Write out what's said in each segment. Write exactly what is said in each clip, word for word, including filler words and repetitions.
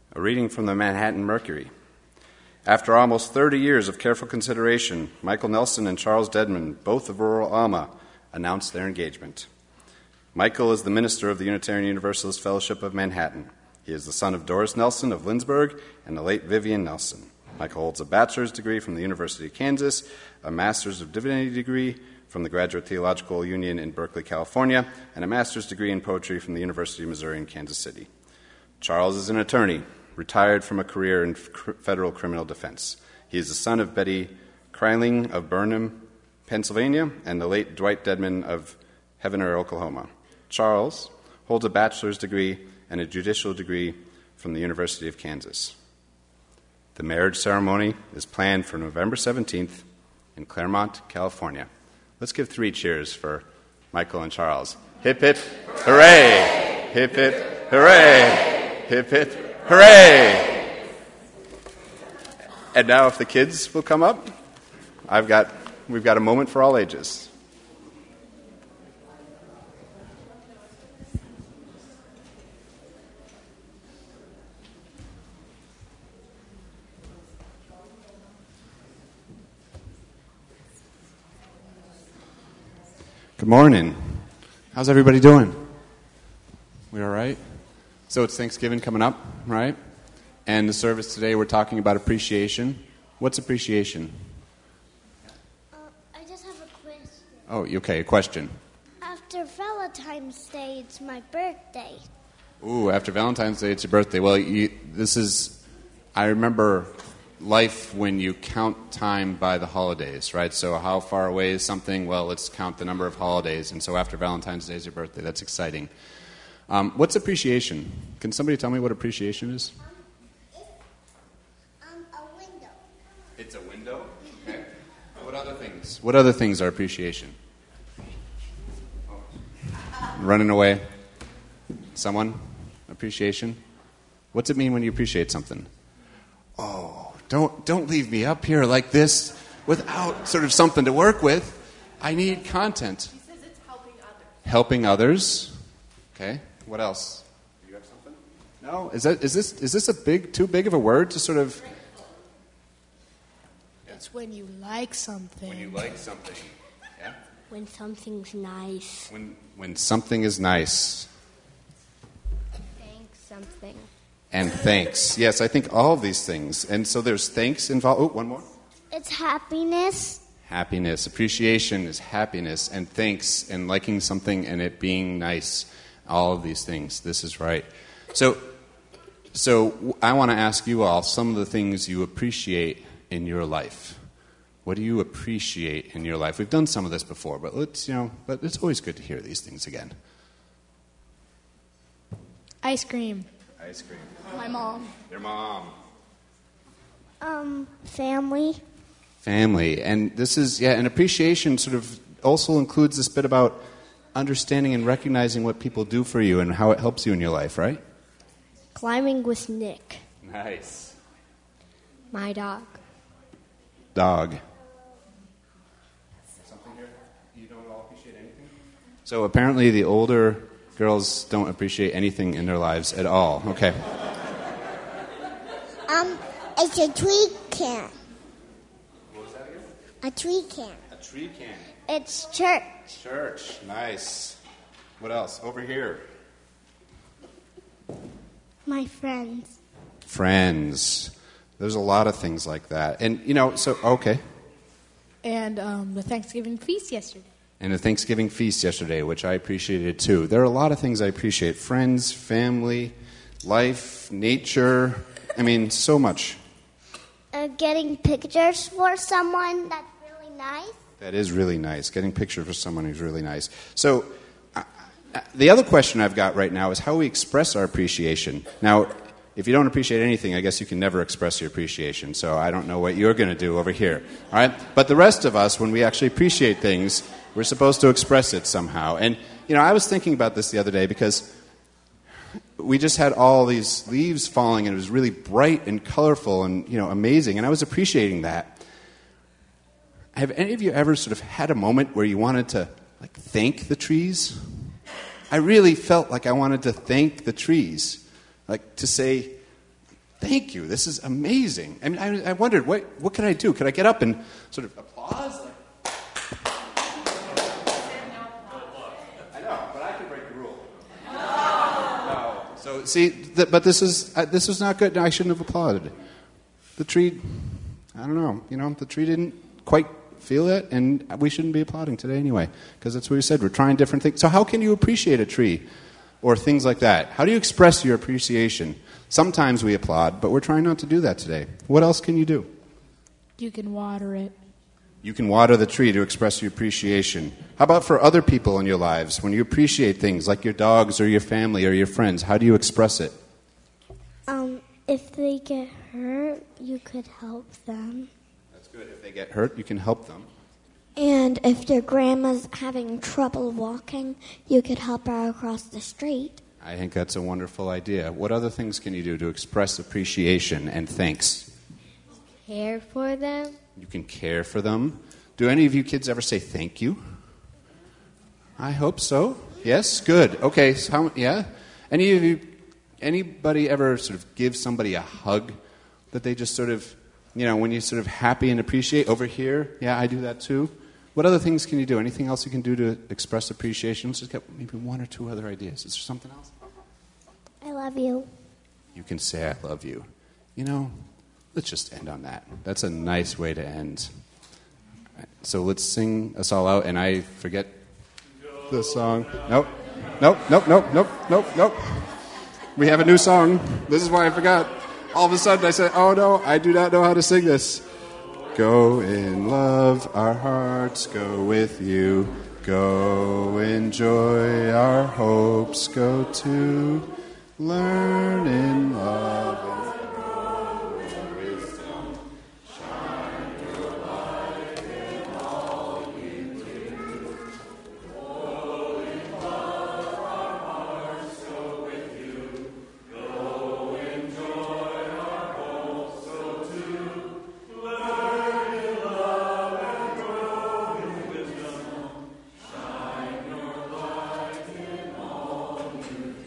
A reading from the Manhattan Mercury. After almost thirty years of careful consideration, Michael Nelson and Charles Dedman, both of rural Alma, announced their engagement. Michael is the minister of the Unitarian Universalist Fellowship of Manhattan. He is the son of Doris Nelson of Lindsborg and the late Vivian Nelson. Michael holds a bachelor's degree from the University of Kansas, a master's of divinity degree from the Graduate Theological Union in Berkeley, California, and a master's degree in poetry from the University of Missouri in Kansas City. Charles is an attorney, retired from a career in cr- federal criminal defense. He is the son of Betty Kryling of Burnham, Pennsylvania, and the late Dwight Dedman of Heavener, Oklahoma. Charles holds a bachelor's degree and a judicial degree from the University of Kansas. The marriage ceremony is planned for November seventeenth in Claremont, California. Let's give three cheers for Michael and Charles. Hip, hip, hooray! Hip, hip, hooray! Hip, hip, hooray! And now if the kids will come up, I've got, we've got a moment for all ages. Good morning. How's everybody doing? We all right? So it's Thanksgiving coming up, right? And the service today, we're talking about appreciation. What's appreciation? Uh, I just have a question. Oh, okay, a question. After Valentine's Day, it's my birthday. Ooh, after Valentine's Day, it's your birthday. Well, you, this is, I remember life when you count time by the holidays, right? So how far away is something? Well, let's count the number of holidays. And so after Valentine's Day is your birthday. That's exciting. Um, what's appreciation? Can somebody tell me what appreciation is? Um, it's um, a window. It's a window? Okay. What other things? What other things are appreciation? Oh. Running away? Someone? Appreciation? What's it mean when you appreciate something? Oh. Don't don't leave me up here like this without sort of something to work with. I need content. He says it's helping others. Helping others. Okay. What else? Do you have something? No. Is that is this is this a big too big of a word to sort of? It's when you like something. When you like something. Yeah. When something's nice. When when something is nice. Thanks, something. And thanks. Yes, I think all of these things. And so there's thanks involved. Oh, one more. It's happiness. Happiness. Appreciation is happiness. And thanks and liking something and it being nice. All of these things. This is right. So, so I want to ask you all some of the things you appreciate in your life. What do you appreciate in your life? We've done some of this before, but let's, you know, but it's always good to hear these things again. Ice cream. Ice cream. My mom. Your mom. Um, family. Family. And this is, yeah, and appreciation sort of also includes this bit about understanding and recognizing what people do for you and how it helps you in your life, right? Climbing with Nick. Nice. My dog. Dog. Something here? You don't all appreciate anything? So apparently the older girls don't appreciate anything in their lives at all. Okay. Um, it's a tree can. What was that again? A tree can. A tree can. It's church. Church. Nice. What else? Over here. My friends. Friends. There's a lot of things like that. And, you know, so, okay. And um, the Thanksgiving feast yesterday. And the Thanksgiving feast yesterday, which I appreciated too. There are a lot of things I appreciate. Friends, family, life, nature. I mean, so much. Uh, getting pictures for someone that's really nice. That is really nice. Getting pictures for someone who's really nice. So uh, the other question I've got right now is how we express our appreciation. Now, if you don't appreciate anything, I guess you can never express your appreciation. So I don't know what you're going to do over here. All right? But the rest of us, when we actually appreciate things, we're supposed to express it somehow. And, you know, I was thinking about this the other day because we just had all these leaves falling and it was really bright and colorful and, you know, amazing. And I was appreciating that. Have any of you ever sort of had a moment where you wanted to, like, thank the trees? I really felt like I wanted to thank the trees. Like, to say, Thank you. This is amazing. I mean, I, I wondered, what, what could I do? Could I get up and sort of applause? Like, I know, but I can break the rule. No. So, see, th- but this is uh, this was not good. I shouldn't have applauded. The tree, I don't know. You know, the tree didn't quite feel it, and we shouldn't be applauding today anyway, because that's what we said. We're trying different things. So how can you appreciate a tree or things like that? How do you express your appreciation? Sometimes we applaud, but we're trying not to do that today. What else can you do? You can water it. You can water the tree to express your appreciation. How about for other people in your lives? When you appreciate things like your dogs or your family or your friends, how do you express it? Um, if they get hurt, you could help them. That's good. If they get hurt, you can help them. And if your grandma's having trouble walking, you could help her across the street. I think that's a wonderful idea. What other things can you do to express appreciation and thanks? Care for them. You can care for them. Do any of you kids ever say thank you? I hope so. Yes? Good. Okay. So how, yeah? Any of you, anybody ever sort of give somebody a hug that they just sort of, you know, when you're sort of happy and appreciate? Over here, yeah, I do that too. What other things can you do? Anything else you can do to express appreciation? Let's just get maybe one or two other ideas. Is there something else? I love you. You can say I love you. You know, let's just end on that. That's a nice way to end. So let's sing us all out, and I forget the song. Nope. Nope, nope, nope, nope, nope, nope. We have a new song. This is why I forgot. All of a sudden I said, oh no, I do not know how to sing this. Go in love, our hearts go with you. Go enjoy, our hopes go too. Learn in love and grow in wisdom. Shine your light in all we do. Go in love, our hearts go with you. Go enjoy, our hopes go too. Learn in love and grow in wisdom. Shine your light in all you do.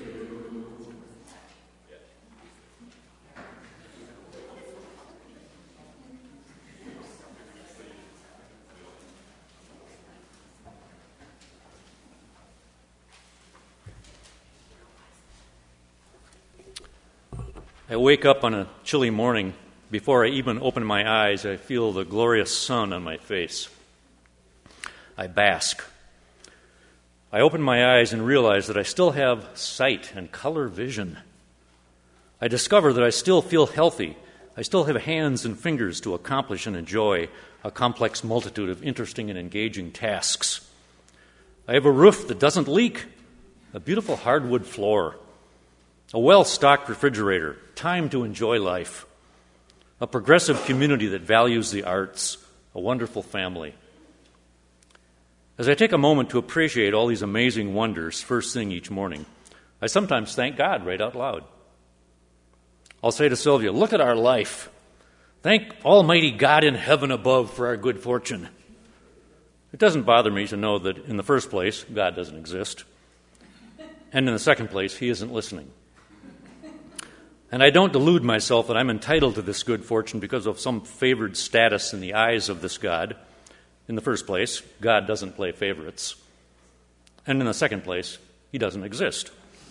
I wake up on a chilly morning. Before I even open my eyes, I feel the glorious sun on my face. I bask. I open my eyes and realize that I still have sight and color vision. I discover that I still feel healthy. I still have hands and fingers to accomplish and enjoy a complex multitude of interesting and engaging tasks. I have a roof that doesn't leak, a beautiful hardwood floor, a well-stocked refrigerator, time to enjoy life, a progressive community that values the arts, a wonderful family. As I take a moment to appreciate all these amazing wonders first thing each morning, I sometimes thank God right out loud. I'll say to Sylvia, look at our life. Thank Almighty God in heaven above for our good fortune. It doesn't bother me to know that in the first place, God doesn't exist. And in the second place, he isn't listening. And I don't delude myself that I'm entitled to this good fortune because of some favored status in the eyes of this God. In the first place, God doesn't play favorites. And in the second place, he doesn't exist.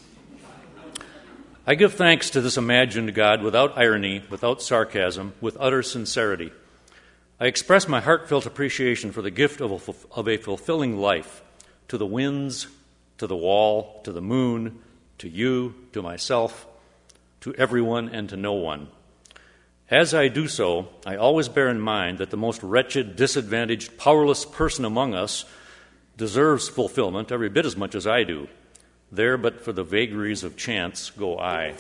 I give thanks to this imagined God without irony, without sarcasm, with utter sincerity. I express my heartfelt appreciation for the gift of a, of a fulfilling life, to the winds, to the wall, to the moon, to you, to myself, to everyone and to no one. As I do so, I always bear in mind that the most wretched, disadvantaged, powerless person among us deserves fulfillment every bit as much as I do. There, but for the vagaries of chance, go I.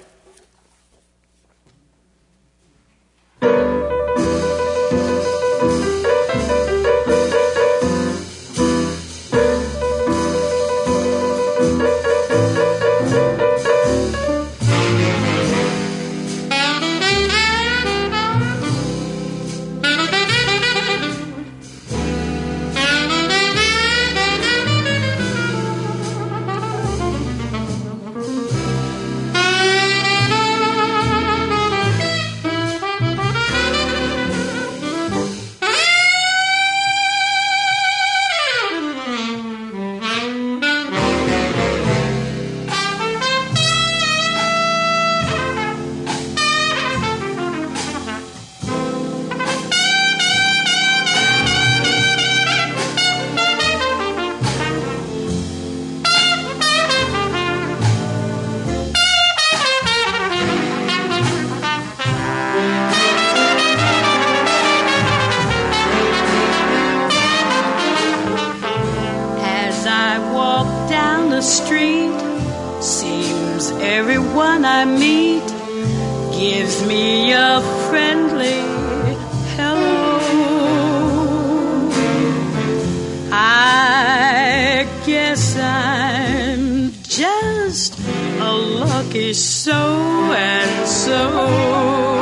give me a friendly hello. I guess I'm just a lucky so and so.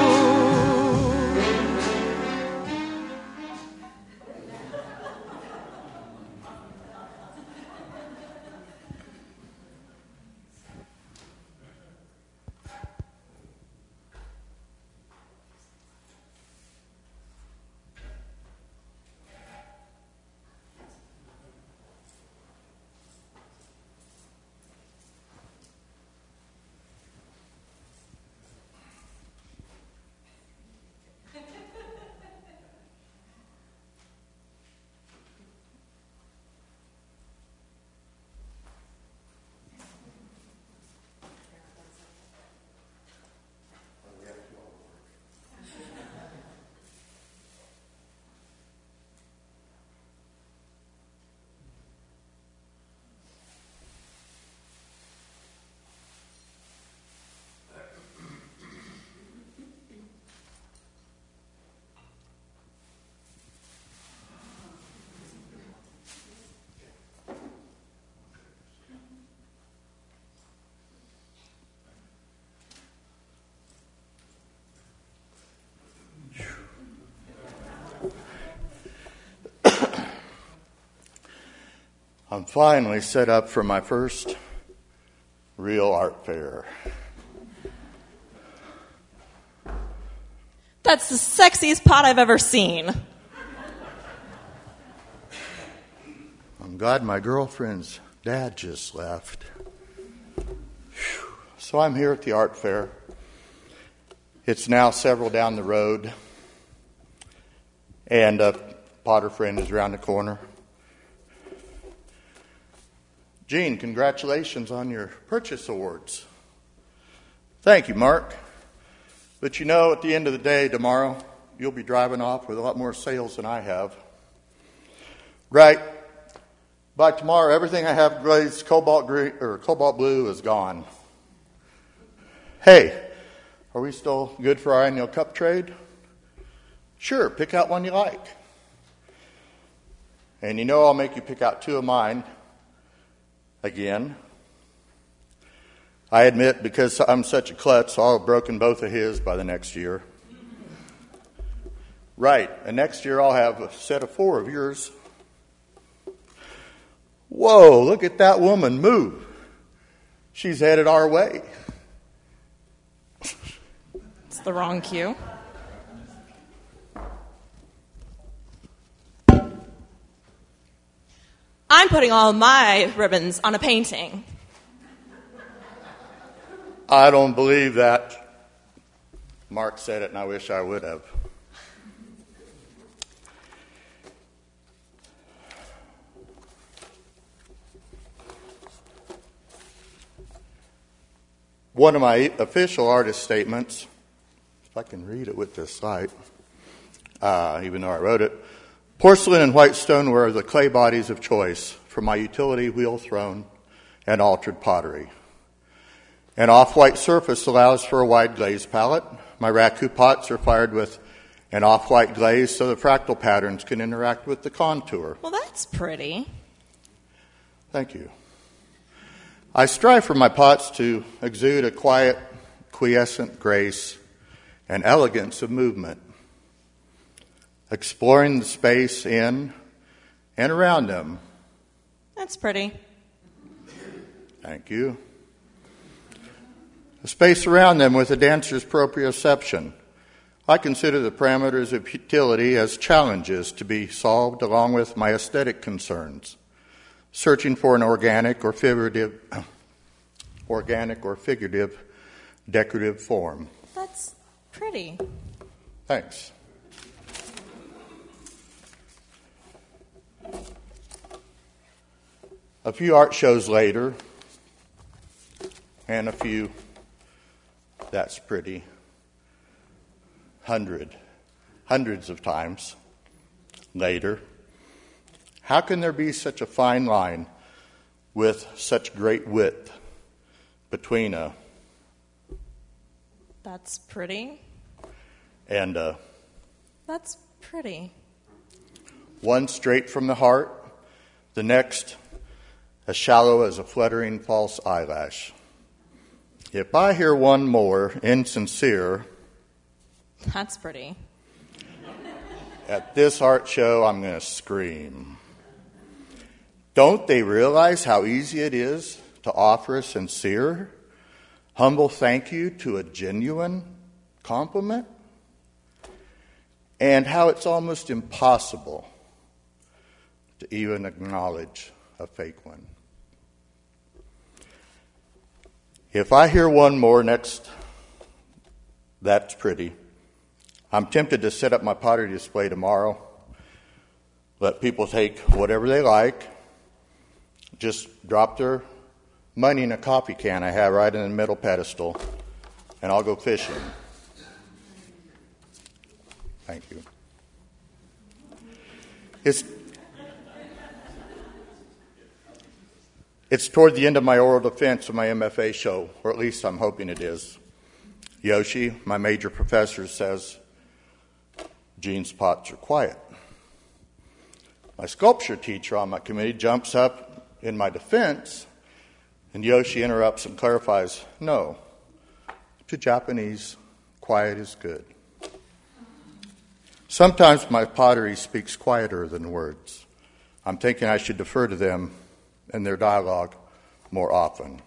I'm finally set up for my first real art fair. That's the sexiest pot I've ever seen. I'm glad my girlfriend's dad just left. Whew. So I'm here at the art fair. It's now several down the road, and a Potter friend is around the corner. Gene, congratulations on your purchase awards. Thank you, Mark. But you know, at the end of the day, tomorrow, you'll be driving off with a lot more sales than I have. Right. By tomorrow, everything I have glazed cobalt green or cobalt blue is gone. Hey, are we still good for our annual cup trade? Sure, pick out one you like. And you know I'll make you pick out two of mine. Again, I admit because I'm such a klutz, I'll have broken both of his by the next year. Right, and next year I'll have a set of four of yours. Whoa, look at that woman move. She's headed our way. It's the wrong cue. I'm putting all my ribbons on a painting. I don't believe that. Mark said it, and I wish I would have. One of my official artist statements, if I can read it with this light, uh, even though I wrote it, porcelain and white stoneware are the clay bodies of choice for my utility wheel throne and altered pottery. An off-white surface allows for a wide glaze palette. My raku pots are fired with an off-white glaze so the fractal patterns can interact with the contour. Well, that's pretty. Thank you. I strive for my pots to exude a quiet, quiescent grace and elegance of movement, exploring the space in and around them. That's pretty. Thank you. The space around them with a dancer's proprioception. I consider the parameters of utility as challenges to be solved along with my aesthetic concerns, searching for an organic or figurative, organic or figurative decorative form. That's pretty. Thanks. A few art shows later, and a few, that's pretty, hundred, hundreds of times later, how can there be such a fine line with such great width between a That's pretty. And uh, That's pretty. one straight from the heart, the next as shallow as a fluttering false eyelash. If I hear one more insincere, That's pretty. at this art show, I'm going to scream. Don't they realize how easy it is to offer a sincere, humble thank you to a genuine compliment? And how it's almost impossible to even acknowledge a fake one. If I hear one more next, that's pretty, I'm tempted to set up my pottery display tomorrow, let people take whatever they like, just drop their money in a coffee can I have right in the middle pedestal, and I'll go fishing. Thank you. It's, it's toward the end of my oral defense of my M F A show, or at least I'm hoping it is. Yoshi, my major professor, says Gene's pots are quiet. My sculpture teacher on my committee jumps up in my defense, and Yoshi interrupts and clarifies, no, to Japanese, quiet is good. Sometimes my pottery speaks quieter than words. I'm thinking I should defer to them and their dialogue more often.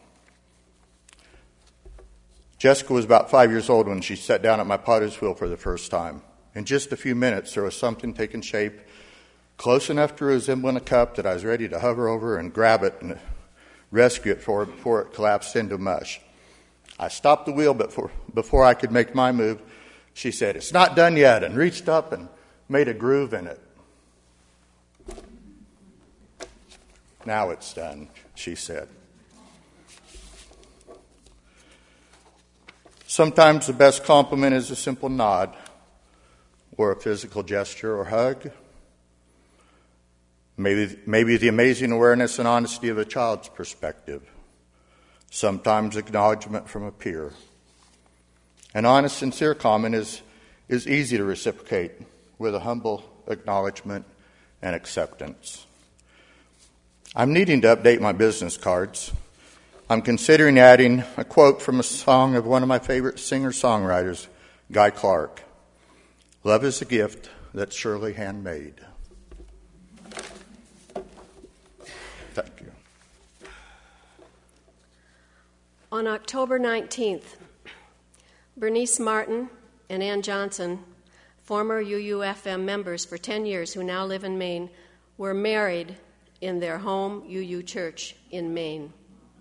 Jessica was about five years old when she sat down at my potter's wheel for the first time. In just a few minutes, there was something taking shape close enough to resemble a cup that I was ready to hover over and grab it and rescue it for, before it collapsed into mush. I stopped the wheel before, before I could make my move. She said, "It's not done yet," and reached up and made a groove in it. "Now it's done," she said. Sometimes the best compliment is a simple nod or a physical gesture or hug. Maybe, maybe the amazing awareness and honesty of a child's perspective. Sometimes acknowledgement from a peer. An honest, sincere comment is, is easy to reciprocate with a humble acknowledgement and acceptance. I'm needing to update my business cards. I'm considering adding a quote from a song of one of my favorite singer-songwriters, Guy Clark. Love is a gift that's surely handmade. Thank you. On October nineteenth, Bernice Martin and Ann Johnson, former U U F M members for ten years who now live in Maine, were married in their home U U church in Maine.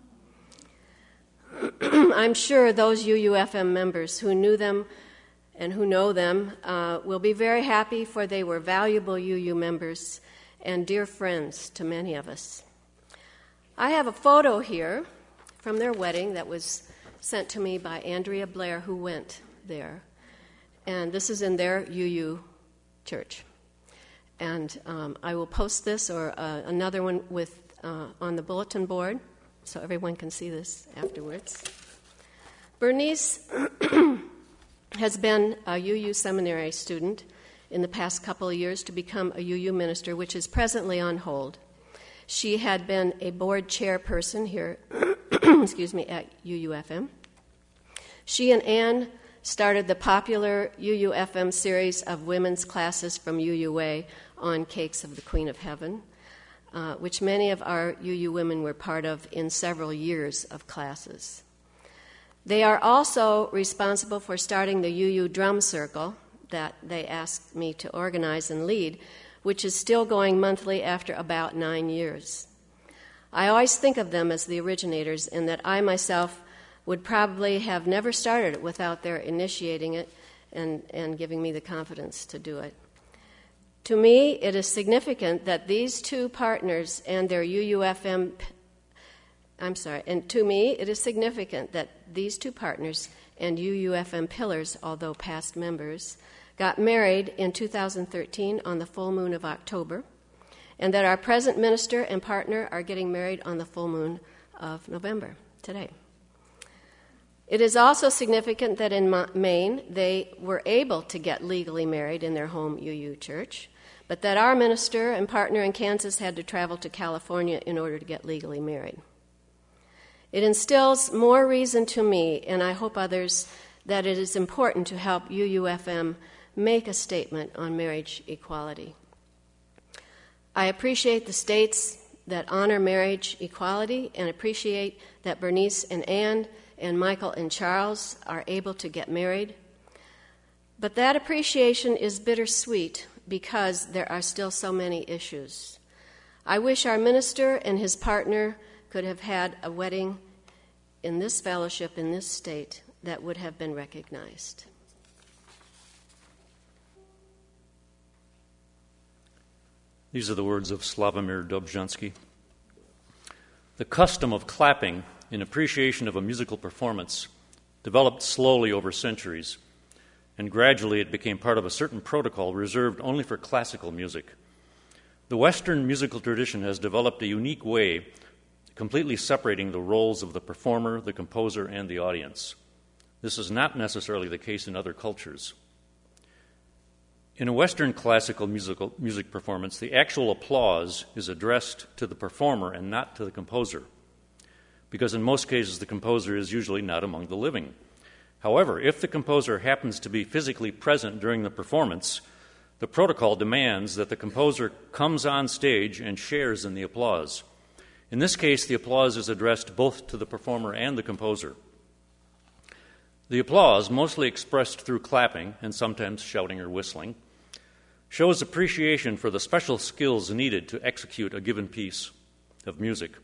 I'm sure those U U F M members who knew them and who know them uh, will be very happy, for they were valuable U U members and dear friends to many of us. I have a photo here from their wedding that was sent to me by Andrea Blair, who went there. And this is in their U U church. And um, I will post this or uh, another one with uh, on the bulletin board so everyone can see this afterwards. Bernice has been a U U seminary student in the past couple of years to become a U U minister, which is presently on hold. She had been a board chairperson here excuse me, at U U F M. She and Ann started the popular U U F M series of women's classes from U U A on Cakes of the Queen of Heaven, uh, which many of our U U women were part of in several years of classes. They are also responsible for starting the U U Drum Circle that they asked me to organize and lead, which is still going monthly after about nine years. I always think of them as the originators, in that I myself would probably have never started it without their initiating it and, and giving me the confidence to do it. To me, it is significant that these two partners and their U U F M, I'm sorry, and to me, it is significant that these two partners and U U F M pillars, although past members, got married in two thousand thirteen on the full moon of October, and that our present minister and partner are getting married on the full moon of November, today. It is also significant that in Maine they were able to get legally married in their home U U church, but that our minister and partner in Kansas had to travel to California in order to get legally married. It instills more reason to me, and I hope others, that it is important to help U U F M make a statement on marriage equality. I appreciate the states that honor marriage equality and appreciate that Bernice and Ann and Michael and Charles are able to get married. But that appreciation is bittersweet because there are still so many issues. I wish our minister and his partner could have had a wedding in this fellowship, in this state, that would have been recognized. These are the words of Slavomir Dobzhansky. The custom of clapping in appreciation of a musical performance developed slowly over centuries, and gradually it became part of a certain protocol reserved only for classical music. The Western musical tradition has developed a unique way, completely separating the roles of the performer, the composer, and the audience. This is not necessarily the case in other cultures. In a Western classical musical music performance, the actual applause is addressed to the performer and not to the composer, because in most cases the composer is usually not among the living. However, if the composer happens to be physically present during the performance, the protocol demands that the composer comes on stage and shares in the applause. In this case, the applause is addressed both to the performer and the composer. The applause, mostly expressed through clapping and sometimes shouting or whistling, shows appreciation for the special skills needed to execute a given piece of music.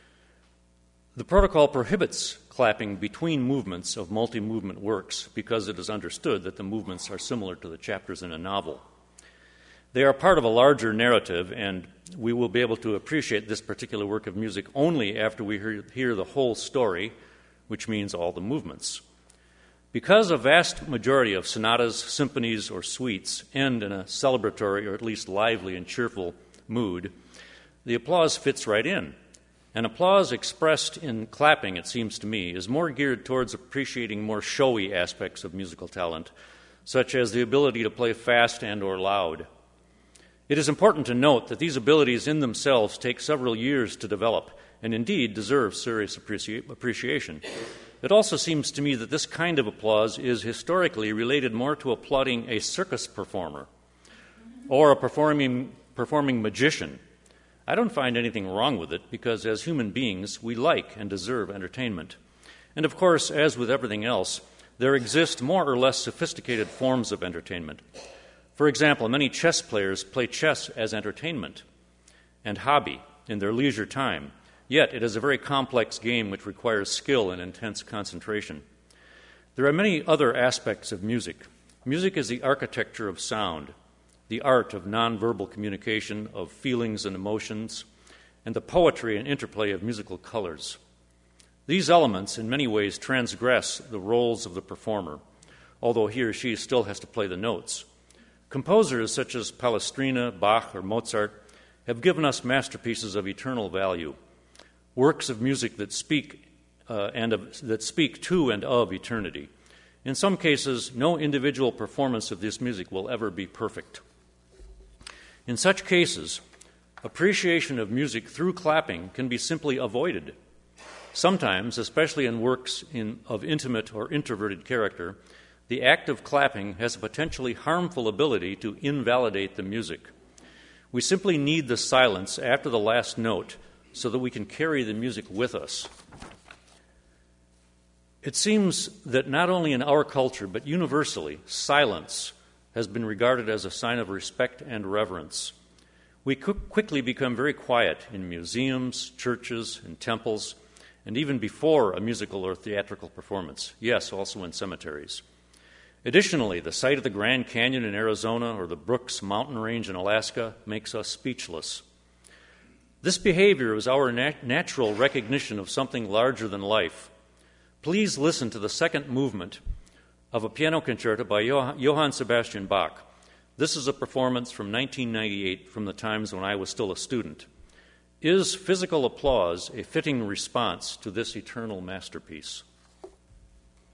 The protocol prohibits clapping between movements of multi-movement works because it is understood that the movements are similar to the chapters in a novel. They are part of a larger narrative, and we will be able to appreciate this particular work of music only after we hear, hear the whole story, which means all the movements. Because a vast majority of sonatas, symphonies, or suites end in a celebratory or at least lively and cheerful mood, the applause fits right in. And applause expressed in clapping, it seems to me, is more geared towards appreciating more showy aspects of musical talent, such as the ability to play fast and or loud. It is important to note that these abilities in themselves take several years to develop and indeed deserve serious appreci- appreciation. It also seems to me that this kind of applause is historically related more to applauding a circus performer or a performing, performing magician. I don't find anything wrong with it because as human beings, we like and deserve entertainment. And of course, as with everything else, there exist more or less sophisticated forms of entertainment. For example, many chess players play chess as entertainment and hobby in their leisure time. Yet it is a very complex game which requires skill and intense concentration. There are many other aspects of music. Music is the architecture of sound, the art of nonverbal communication of feelings and emotions, and the poetry and interplay of musical colors. These elements in many ways transgress the roles of the performer, although he or she still has to play the notes. Composers such as Palestrina, Bach, or Mozart have given us masterpieces of eternal value, works of music that speak uh, and of, that speak to and of eternity. In some cases, no individual performance of this music will ever be perfect. In such cases, appreciation of music through clapping can be simply avoided. Sometimes, especially in works in, of intimate or introverted character, the act of clapping has a potentially harmful ability to invalidate the music. We simply need the silence after the last note so that we can carry the music with us. It seems that not only in our culture, but universally, silence has been regarded as a sign of respect and reverence. We quickly become very quiet in museums, churches, and temples, and even before a musical or theatrical performance. Yes, also in cemeteries. Additionally, the sight of the Grand Canyon in Arizona or the Brooks mountain range in Alaska makes us speechless. This behavior is our nat- natural recognition of something larger than life. Please listen to the second movement of a piano concerto by Johann Sebastian Bach. This is a performance from nineteen ninety-eight, from the times when I was still a student. Is physical applause a fitting response to this eternal masterpiece?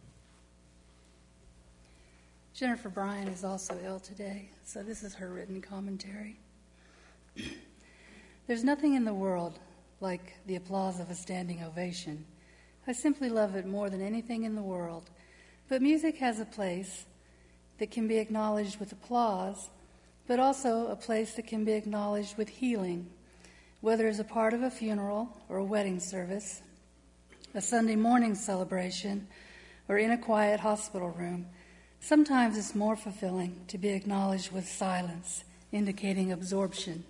Jennifer Bryan is also ill today, so this is her written commentary. There's nothing in the world like the applause of a standing ovation. I simply love it more than anything in the world. But music has a place that can be acknowledged with applause, but also a place that can be acknowledged with healing, whether as a part of a funeral or a wedding service, a Sunday morning celebration, or in a quiet hospital room. Sometimes it's more fulfilling to be acknowledged with silence, indicating absorption.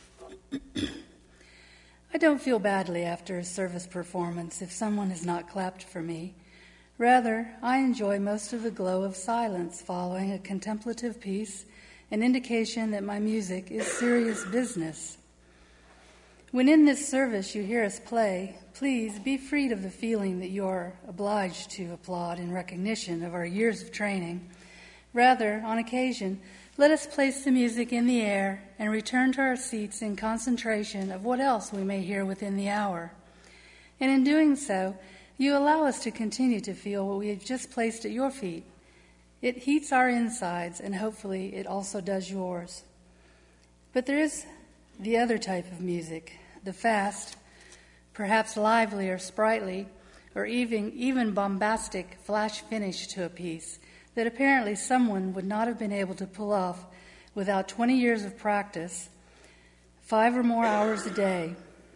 I don't feel badly after a service performance if someone has not clapped for me. Rather, I enjoy most of the glow of silence following a contemplative piece, an indication that my music is serious business. When in this service you hear us play, please be freed of the feeling that you are obliged to applaud in recognition of our years of training. Rather, on occasion, let us place the music in the air and return to our seats in concentration of what else we may hear within the hour. And in doing so, you allow us to continue to feel what we have just placed at your feet. It heats our insides, and hopefully it also does yours. But there is the other type of music, the fast, perhaps lively or sprightly, or even, even bombastic flash finish to a piece that apparently someone would not have been able to pull off without twenty years of practice, five or more hours a day.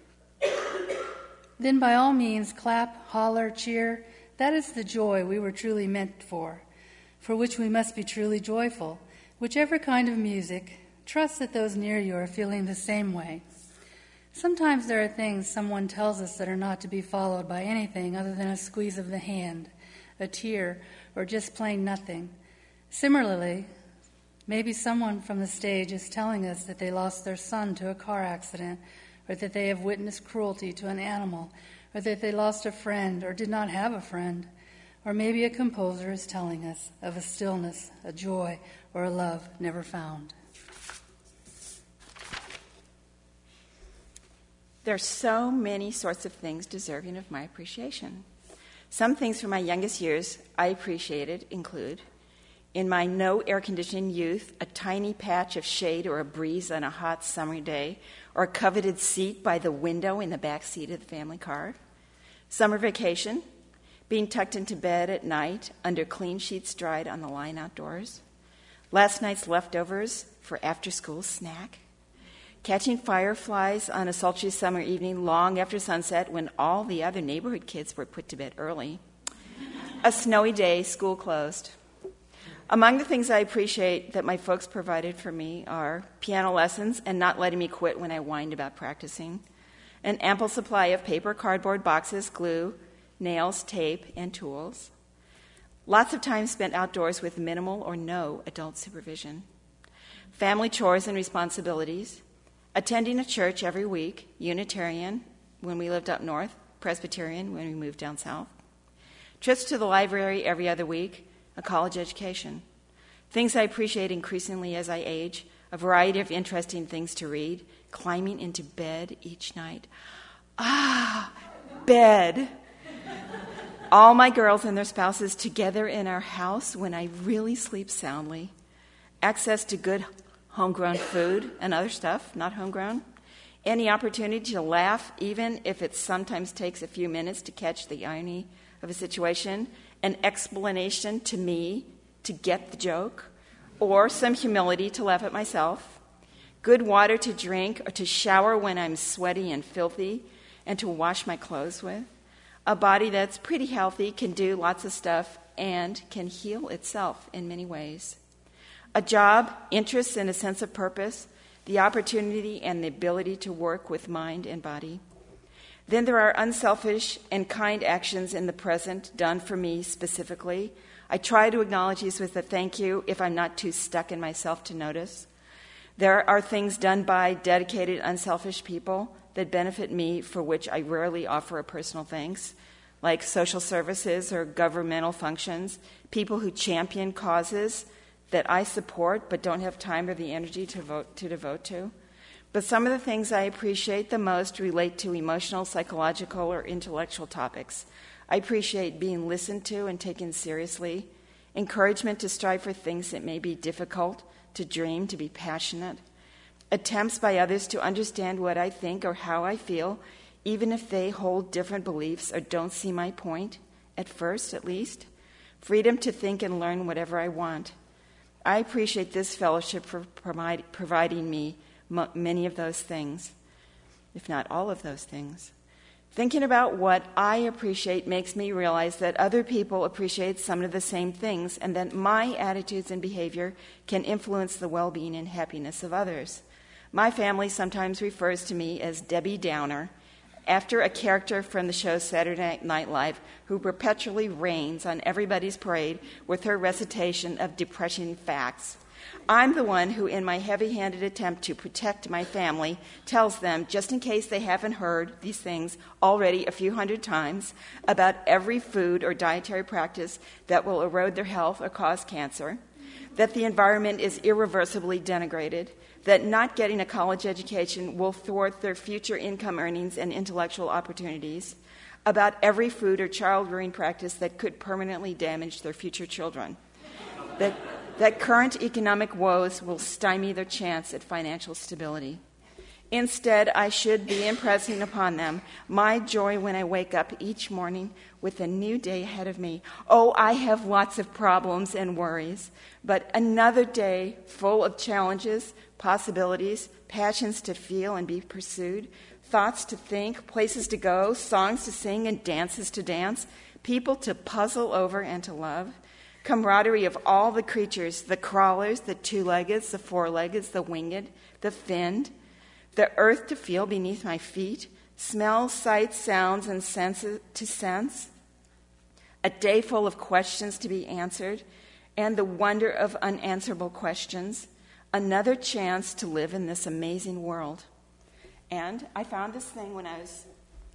Then by all means, clap, holler, cheer. That is the joy we were truly meant for, for which we must be truly joyful. Whichever kind of music, trust that those near you are feeling the same way. Sometimes there are things someone tells us that are not to be followed by anything other than a squeeze of the hand, a tear, or just plain nothing. Similarly, maybe someone from the stage is telling us that they lost their son to a car accident, or that they have witnessed cruelty to an animal, or that they lost a friend or did not have a friend. Or maybe a composer is telling us of a stillness, a joy, or a love never found. There are so many sorts of things deserving of my appreciation. Some things from my youngest years I appreciated include, in my no air conditioning youth, a tiny patch of shade or a breeze on a hot summer day, or a coveted seat by the window in the back seat of the family car. Summer vacation, being tucked into bed at night under clean sheets dried on the line outdoors. Last night's leftovers for after-school snack. Catching fireflies on a sultry summer evening long after sunset when all the other neighborhood kids were put to bed early. A snowy day, school closed. Among the things I appreciate that my folks provided for me are piano lessons and not letting me quit when I whined about practicing, an ample supply of paper, cardboard boxes, glue, nails, tape, and tools, lots of time spent outdoors with minimal or no adult supervision, family chores and responsibilities, attending a church every week, Unitarian when we lived up north, Presbyterian when we moved down south, trips to the library every other week, a college education, things I appreciate increasingly as I age, a variety of interesting things to read, climbing into bed each night. Ah, bed. All my girls and their spouses together in our house when I really sleep soundly, access to good homegrown food and other stuff, not homegrown, any opportunity to laugh, even if it sometimes takes a few minutes to catch the irony of a situation, an explanation to me to get the joke, or some humility to laugh at myself, good water to drink or to shower when I'm sweaty and filthy and to wash my clothes with, a body that's pretty healthy, can do lots of stuff, and can heal itself in many ways. A job, interests, and a sense of purpose, the opportunity and the ability to work with mind and body. Then there are unselfish and kind actions in the present done for me specifically. I try to acknowledge these with a thank you if I'm not too stuck in myself to notice. There are things done by dedicated, unselfish people that benefit me for which I rarely offer a personal thanks, like social services or governmental functions, people who champion causes that I support but don't have time or the energy to vote to devote to. But some of the things I appreciate the most relate to emotional, psychological, or intellectual topics. I appreciate being listened to and taken seriously encouragement to strive for things that may be difficult, to dream, to be passionate, attempts by others to understand what I think or how I feel, even if they hold different beliefs or don't see my point, at first at least, freedom to think and learn whatever I want. I appreciate this fellowship for provide, providing me m- many of those things, if not all of those things. Thinking about what I appreciate makes me realize that other people appreciate some of the same things and that my attitudes and behavior can influence the well-being and happiness of others. My family sometimes refers to me as Debbie Downer, after a character from the show Saturday Night Live who perpetually rains on everybody's parade with her recitation of depressing facts. I'm the one who, in my heavy-handed attempt to protect my family, tells them, just in case they haven't heard these things already a few hundred times, about every food or dietary practice that will erode their health or cause cancer, that the environment is irreversibly denigrated, that not getting a college education will thwart their future income earnings and intellectual opportunities, about every food or child-rearing practice that could permanently damage their future children, that that current economic woes will stymie their chance at financial stability. Instead, I should be impressing upon them my joy when I wake up each morning with a new day ahead of me. Oh, I have lots of problems and worries, but another day full of challenges, possibilities, passions to feel and be pursued, thoughts to think, places to go, songs to sing and dances to dance, people to puzzle over and to love, camaraderie of all the creatures, the crawlers, the two-leggeds, the four-leggeds, the winged, the finned, the earth to feel beneath my feet, smells, sights, sounds, and senses to sense, a day full of questions to be answered, and the wonder of unanswerable questions, another chance to live in this amazing world. And I found this thing when I was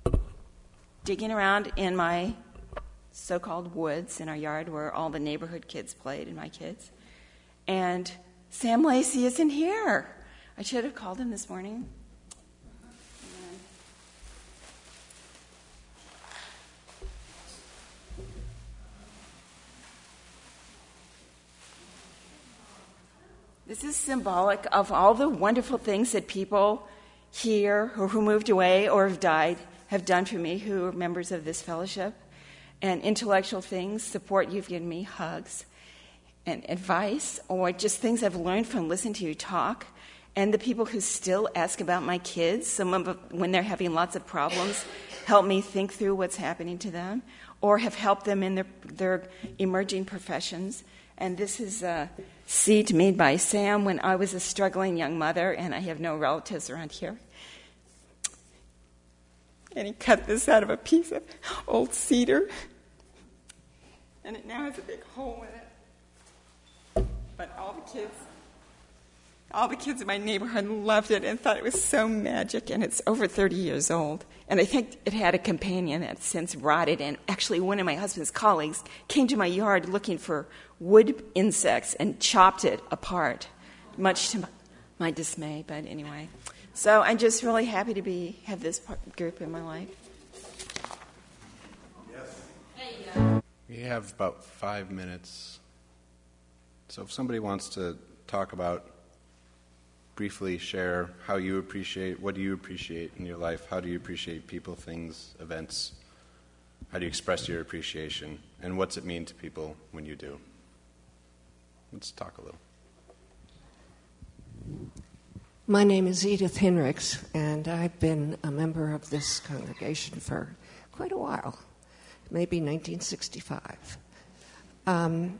digging around in my so-called woods in our yard where all the neighborhood kids played and my kids. And Sam Lacey isn't here. I should have called him this morning. This is symbolic of all the wonderful things that people here or who moved away or have died have done for me, who are members of this fellowship. And intellectual things, support you've given me, hugs, and advice, or just things I've learned from listening to you talk. And the people who still ask about my kids, some of them, when they're having lots of problems, help me think through what's happening to them, or have helped them in their, their emerging professions. And this is a seed made by Sam when I was a struggling young mother, and I have no relatives around here. And he cut this out of a piece of old cedar. And it now has a big hole in it. But all the kids, all the kids in my neighborhood loved it and thought it was so magic. And it's over thirty years old. And I think it had a companion that's since rotted. And actually one of my husband's colleagues came to my yard looking for wood insects and chopped it apart, much to my dismay. But anyway. So I'm just really happy to be have this group in my life. Yes. We have about five minutes. So if somebody wants to talk about, briefly share how you appreciate, what do you appreciate in your life? How do you appreciate people, things, events? How do you express your appreciation? And what's it mean to people when you do? Let's talk a little. My name is Edith Hinrichs, and I've been a member of this congregation for quite a while, maybe nineteen sixty-five. Um,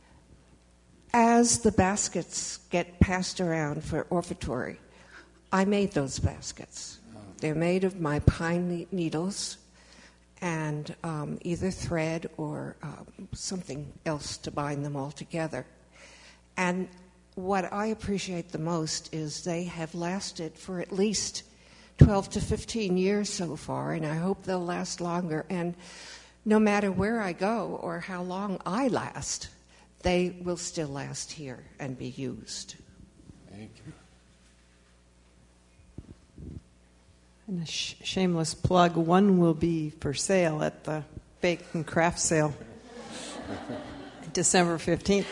as the baskets get passed around for offertory, I made those baskets. They're made of my pine needles and um, either thread or uh, something else to bind them all together. And what I appreciate the most is they have lasted for at least twelve to fifteen years so far, and I hope they'll last longer. And no matter where I go or how long I last, they will still last here and be used. Thank you. And a sh- shameless plug, one will be for sale at the Bake and Craft Sale. December fifteenth.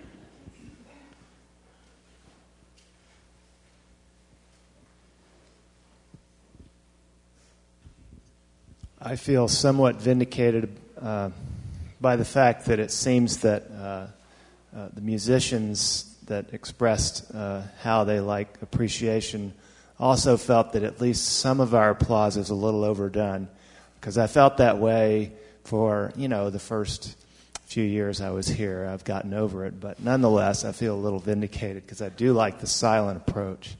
I feel somewhat vindicated uh, by the fact that it seems that uh, uh, the musicians that expressed uh, how they like appreciation also felt that at least some of our applause is a little overdone, because I felt that way for, you know, the first few years I was here. I've gotten over it, but nonetheless I feel a little vindicated because I do like the silent approach.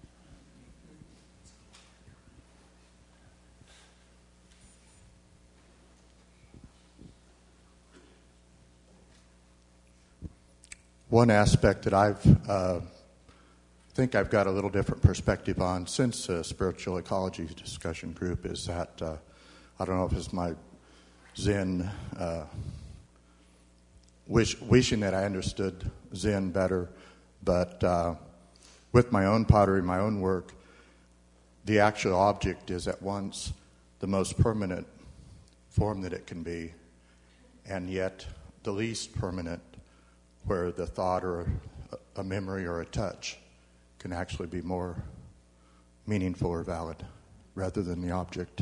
One aspect that I've uh, think I've got a little different perspective on since the spiritual ecology discussion group is that uh, I don't know if it's my Zen uh, wish, wishing that I understood Zen better, but uh, with my own pottery, my own work, the actual object is at once the most permanent form that it can be, and yet the least permanent, where the thought or a memory or a touch can actually be more meaningful or valid rather than the object.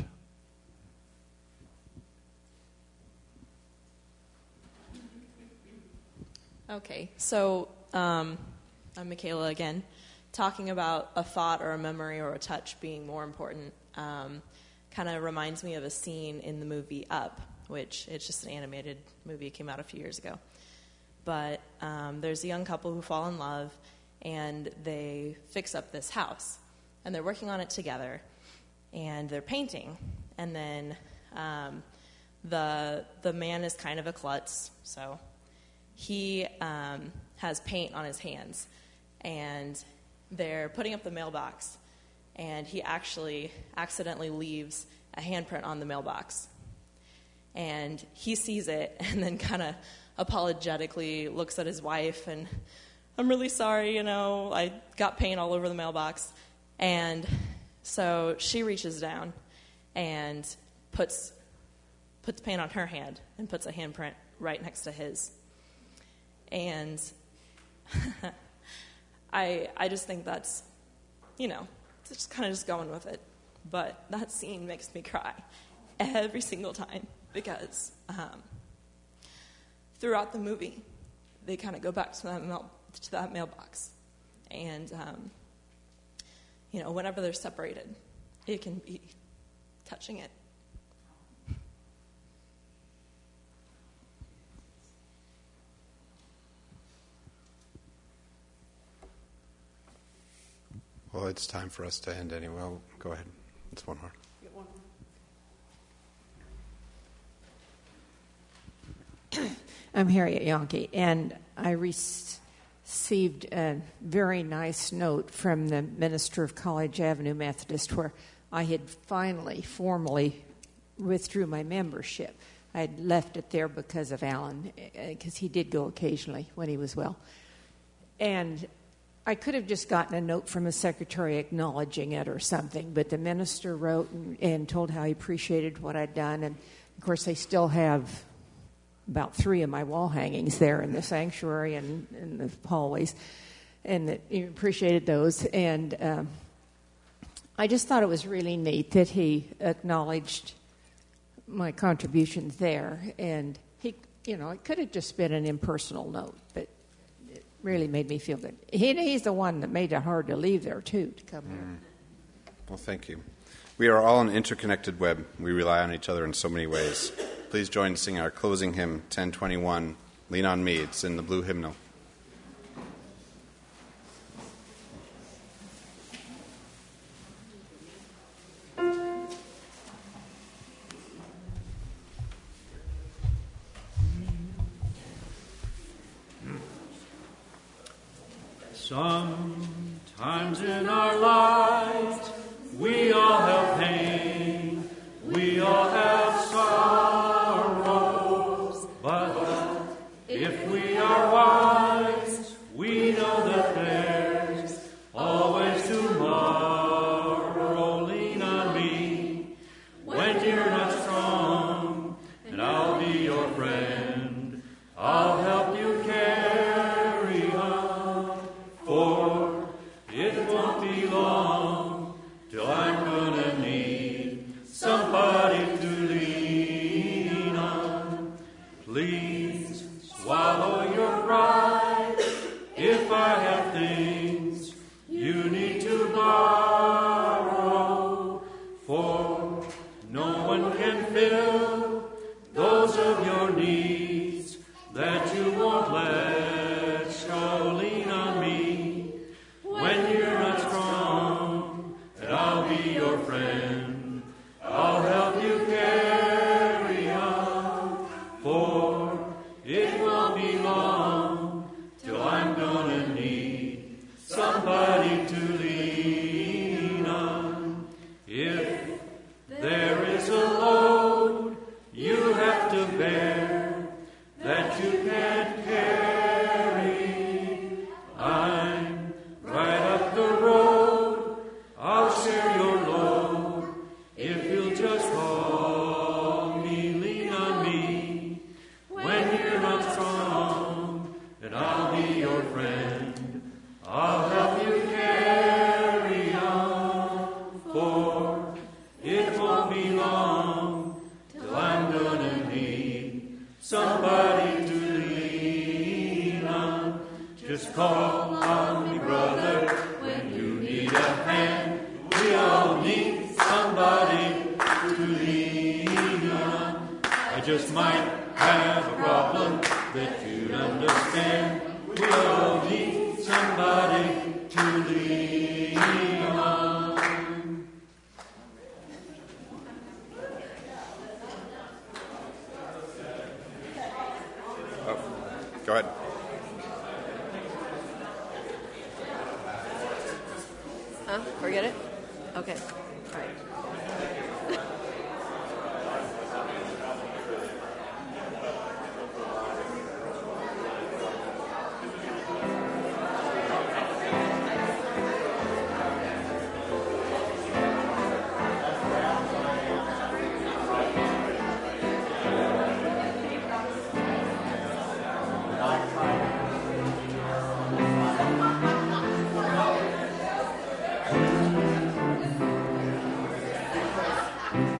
Okay, so um, I'm Michaela again. Talking about a thought or a memory or a touch being more important um, kind of reminds me of a scene in the movie Up, which it's just an animated movie. It came out a few years ago. But um, there's a young couple who fall in love, and they fix up this house. And they're working on it together, and they're painting. And then um, the the man is kind of a klutz, so he um, has paint on his hands. And they're putting up the mailbox, and he actually accidentally leaves a handprint on the mailbox. And he sees it, and then kind of apologetically looks at his wife and, I'm really sorry, you know, I got paint all over the mailbox. And so she reaches down and puts puts paint on her hand and puts a handprint right next to his. And I I just think that's, you know, just kind of just going with it. But that scene makes me cry every single time because um, throughout the movie, they kind of go back to that mail, to that mailbox, and um, you know, whenever they're separated, it can be touching it. Well, it's time for us to end anyway. Well, go ahead. It's one more. I'm Harriet Yonke, and I received a very nice note from the minister of College Avenue Methodist where I had finally formally withdrew my membership. I had left it there because of Alan, because he did go occasionally when he was well. And I could have just gotten a note from a secretary acknowledging it or something, but the minister wrote and, and told how he appreciated what I'd done. And, of course, they still have about three of my wall hangings there in the sanctuary and in the hallways, and that he appreciated those. And um, I just thought it was really neat that he acknowledged my contributions there. And, he, you know, it could have just been an impersonal note, but it really made me feel good. He, he's the one that made it hard to leave there, too, to come mm. here. Well, thank you. We are all an interconnected web. We rely on each other in so many ways. Please join to sing our closing hymn, ten twenty-one, Lean on Me. It's in the blue hymnal. Sometimes in our lives we all have pain, we all have sorrows, but if we are wise, we know that there's always tomorrow. Lean on me when you're not strong, and I'll be your friend. I'll help you your friend. I'll help you carry on, for it won't be long till I'm gonna need somebody to lean on. Just call on me, brother, when you need a hand. We all need somebody to lean on. I just might have a problem that you'd understand. We all need somebody to lean on. Oh, go ahead. Huh? Forget it? Okay. All right.